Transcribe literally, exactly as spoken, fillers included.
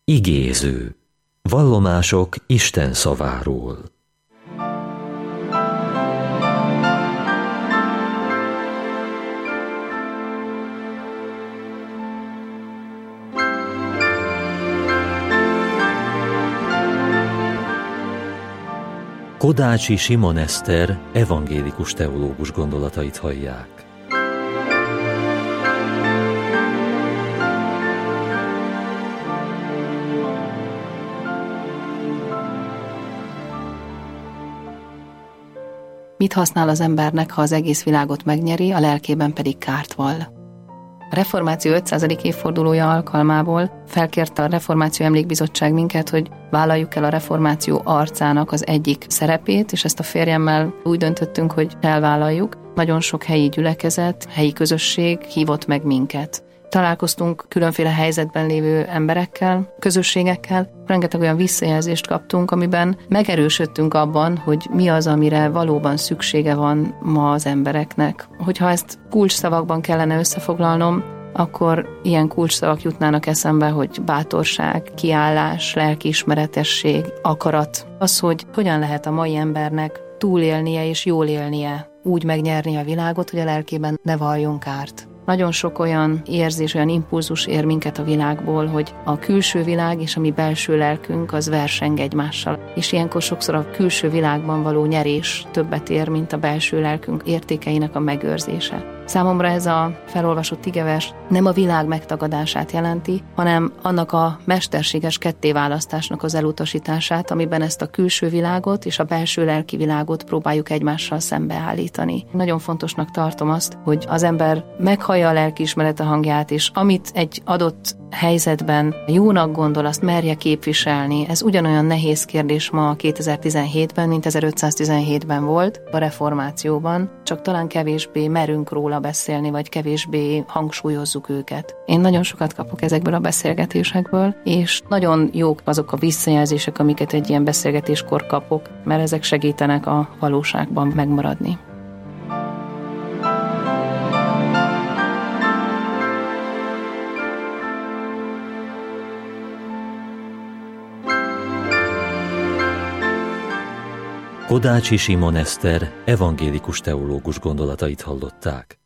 Igéző. Vallomások Isten szaváról. Kodácsi Simon Eszter evangélikus teológus gondolatait hallják. Mit használ az embernek, ha az egész világot megnyeri, a lelkében pedig kárt vall? A Reformáció ötszázadik évfordulója alkalmából felkérte a Reformáció Emlékbizottság minket, hogy vállaljuk el a reformáció arcának az egyik szerepét, és ezt a férjemmel úgy döntöttünk, hogy elvállaljuk. Nagyon sok helyi gyülekezet, helyi közösség hívott meg minket. Találkoztunk különféle helyzetben lévő emberekkel, közösségekkel, rengeteg olyan visszajelzést kaptunk, amiben megerősödtünk abban, hogy mi az, amire valóban szüksége van ma az embereknek. Hogyha ezt kulcsszavakban kellene összefoglalnom, akkor ilyen kulcsszavak jutnának eszembe, hogy bátorság, kiállás, lelkiismeretesség, akarat. Az, hogy hogyan lehet a mai embernek túlélnie és jól élnie, úgy megnyerni a világot, hogy a lelkében ne valljon kárt. Nagyon sok olyan érzés, olyan impulzus ér minket a világból, hogy a külső világ és a mi belső lelkünk az verseng egymással. És ilyenkor sokszor a külső világban való nyerés többet ér, mint a belső lelkünk értékeinek a megőrzése. Számomra ez a felolvasott igevers nem a világ megtagadását jelenti, hanem annak a mesterséges kettéválasztásnak az elutasítását, amiben ezt a külső világot és a belső lelki világot próbáljuk egymással szembeállítani. Nagyon fontosnak tartom azt, hogy az ember meghallja a lelkiismerete hangját, és amit egy adott helyzetben jónak gondol, azt merje képviselni. Ez ugyanolyan nehéz kérdés ma kétezer-tizenhétben, mint ezerötszáztizenhétben volt a reformációban, csak talán kevésbé merünk róla beszélni, vagy kevésbé hangsúlyozzuk őket. Én nagyon sokat kapok ezekből a beszélgetésekből, és nagyon jók azok a visszajelzések, amiket egy ilyen beszélgetéskor kapok, mert ezek segítenek a valóságban megmaradni. Kodácsi Simon Eszter evangélikus teológus gondolatait hallották.